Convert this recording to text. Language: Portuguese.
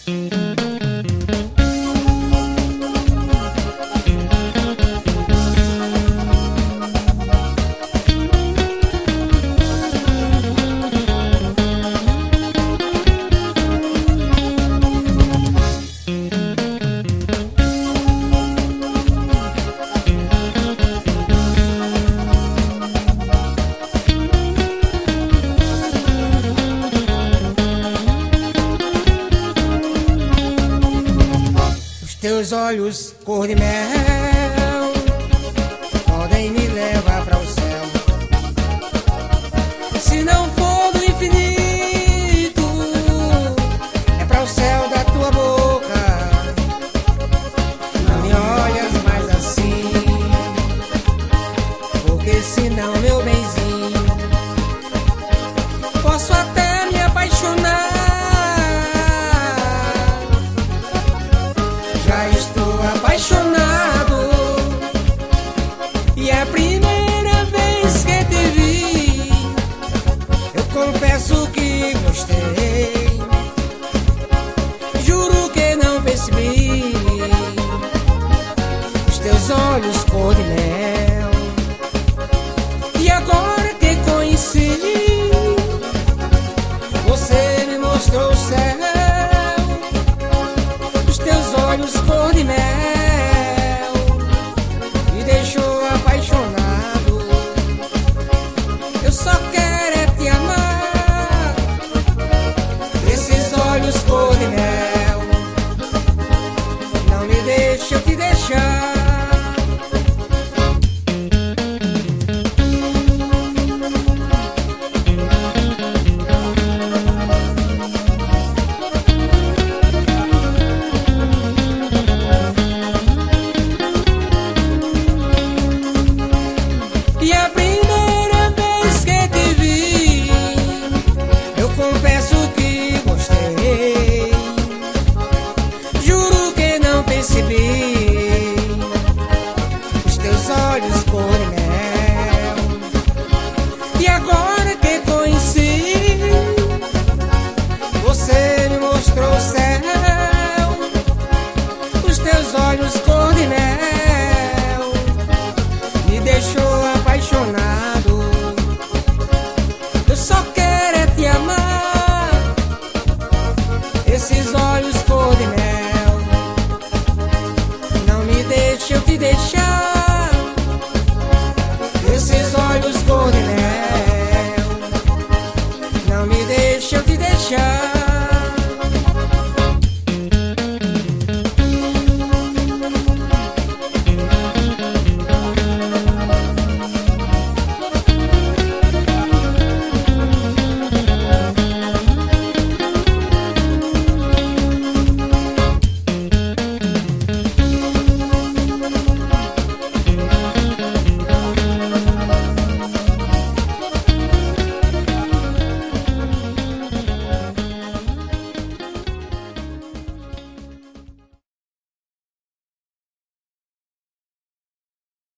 Teus olhos cor de mel podem me levar para o céu. Se não for do infinito, é para o céu da tua boca. Não me olhas mais assim, porque senão, meu benzinho, posso até me apaixonar. Já estou apaixonado e é a primeira vez que te vi. Eu confesso que gostei, juro que não percebi. Os teus olhos cor de mel, e agora que conheci, você me mostrou o céu. Olhos cor de mel me deixou apaixonado. Eu só quero é te amar. Esses olhos cor de mel não me deixam te deixar. E a primeira vez que te vi, eu confesso que gostei, juro que não percebi. Os teus olhos cor de mel, e agora que conheci, você me mostrou o céu. Os teus olhos cor de mel me deixou apaixonado. Eu só quero é te amar. Esses olhos cor de mel